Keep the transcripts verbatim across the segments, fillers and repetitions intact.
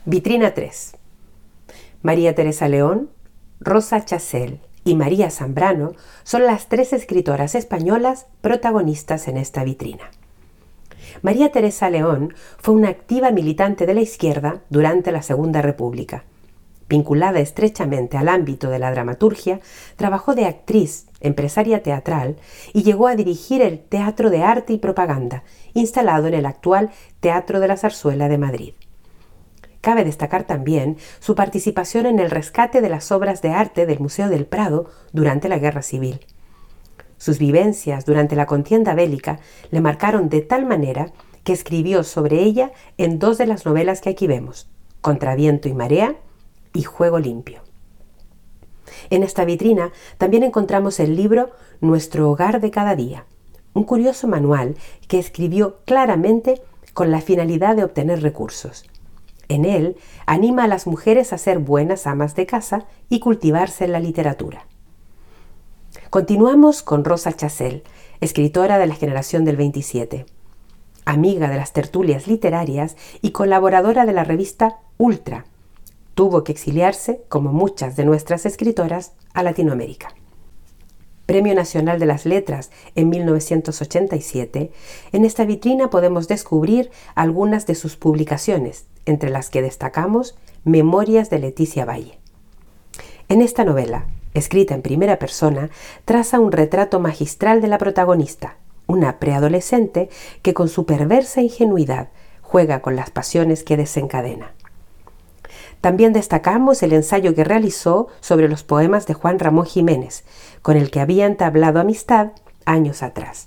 Vitrina tres. María Teresa León, Rosa Chacel y María Zambrano son las tres escritoras españolas protagonistas en esta vitrina. María Teresa León fue una activa militante de la izquierda durante la Segunda República. Vinculada estrechamente al ámbito de la dramaturgia, trabajó de actriz, empresaria teatral y llegó a dirigir el Teatro de Arte y Propaganda, instalado en el actual Teatro de la Zarzuela de Madrid. Cabe destacar también su participación en el rescate de las obras de arte del Museo del Prado durante la Guerra Civil. Sus vivencias durante la contienda bélica le marcaron de tal manera que escribió sobre ella en dos de las novelas que aquí vemos, Contra viento y marea y Juego limpio. En esta vitrina también encontramos el libro Nuestro hogar de cada día, un curioso manual que escribió claramente con la finalidad de obtener recursos. En él anima a las mujeres a ser buenas amas de casa y cultivarse en la literatura. Continuamos con Rosa Chacel, escritora de la generación del veintisiete, amiga de las tertulias literarias y colaboradora de la revista Ultra. Tuvo que exiliarse, como muchas de nuestras escritoras, a Latinoamérica. Premio Nacional de las Letras en mil novecientos ochenta y siete, en esta vitrina podemos descubrir algunas de sus publicaciones, entre las que destacamos Memorias de Leticia Valle. En esta novela, escrita en primera persona, traza un retrato magistral de la protagonista, una preadolescente que con su perversa ingenuidad juega con las pasiones que desencadena. También destacamos el ensayo que realizó sobre los poemas de Juan Ramón Jiménez, con el que había entablado amistad años atrás.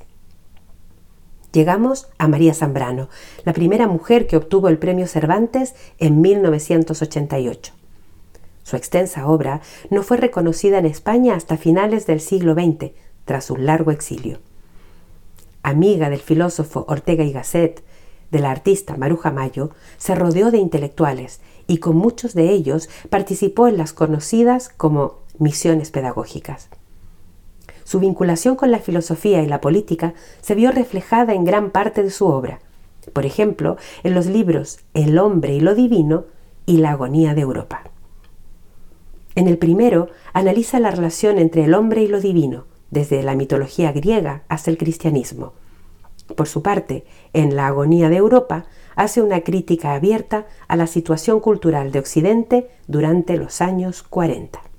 Llegamos a María Zambrano, la primera mujer que obtuvo el Premio Cervantes en mil novecientos ochenta y ocho. Su extensa obra no fue reconocida en España hasta finales del siglo veinte, tras un largo exilio. Amiga del filósofo Ortega y Gasset, de la artista Maruja Mayo, se rodeó de intelectuales y con muchos de ellos participó en las conocidas como misiones pedagógicas. Su vinculación con la filosofía y la política se vio reflejada en gran parte de su obra, por ejemplo, en los libros El hombre y lo divino y La agonía de Europa. En el primero analiza la relación entre el hombre y lo divino, desde la mitología griega hasta el cristianismo. Por su parte, en La agonía de Europa, hace una crítica abierta a la situación cultural de Occidente durante los años cuarenta.